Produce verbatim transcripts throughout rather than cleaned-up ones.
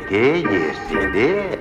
где есть тебе.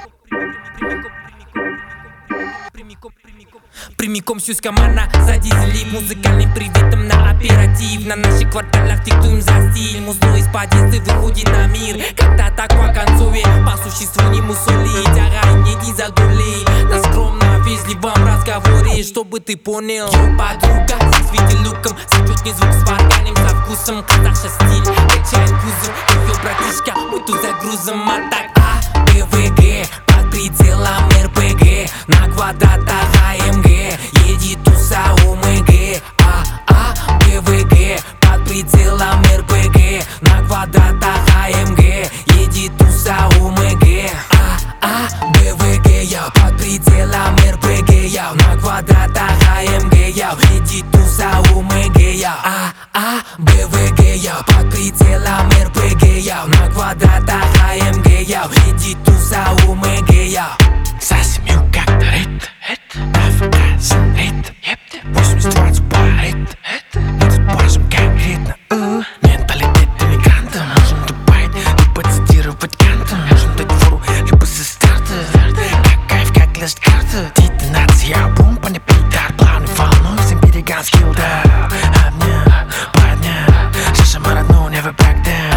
Прямиком сюська мана, задизели музыкальным приветом на оператив. На наших кварталах диктуем за стиль. Музло из подъезда выходит на мир. Когда так по концове, по существу не мусолить. Ага, не дизагулей. На скромно вежливом разговоре, чтобы ты понял. Йо, подруга, с виделюком, зачетный звук с варганием, со вкусом. Казаша стиль, качает кузов. Йо, братишка, мы тут загрузом. А так А, Б, В, Г, под прицелом эр пэ гэ. На квадратах а эм гэ, едет туса о эм гэ. А, А, Б, В, Г, под прицелом эр пэ гэ. На квадратах а эм гэ, едет туса о эм гэ. А, А, Б, В, Г, я под прицелом эр пэ гэ, я на квадратах а эм гэ, я едет туса о эм гэ, я. А, А, Б, В, Г, я под прицелом эр пэ гэ, я на квадратах а эм гэ, я едет туса о эм гэ, я. За семью как-то рит, Кавказен рит, восемьдесят двадцать парит, этот базом конкретно. Менталитет иммигранта, можем тупать, либо цитировать Канта. Можем дать фору, либо со старта. Как кайф, как лист карта. Детонация, бомба не пидар. Плавный волной, всем берегам скилл даун. Обня, подня, Саша Марану, never back down.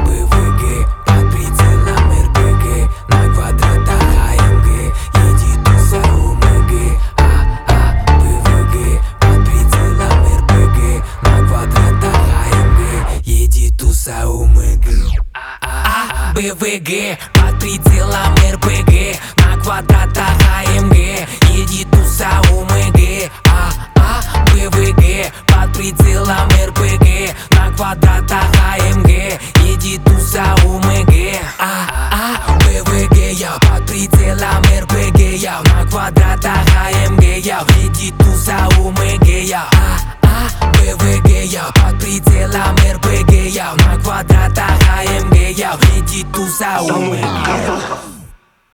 Б, В, Г, под прицелом эр пэ гэ. На квадратах а эм гэ, едет туса о эм гэ. А, А, Б, В, Г, под прицелом эр пэ гэ. На квадратах а эм гэ, едет туса о эм гэ. А, А, Б, В, Г, я под прицелом эр пэ гэ, я на квадратах а эм гэ, я едет туса о эм гэ, я. А, А, Б, В, Г, я под прицелом эр пэ гэ, я на квадратах а эм гэ, я едет туса о эм гэ.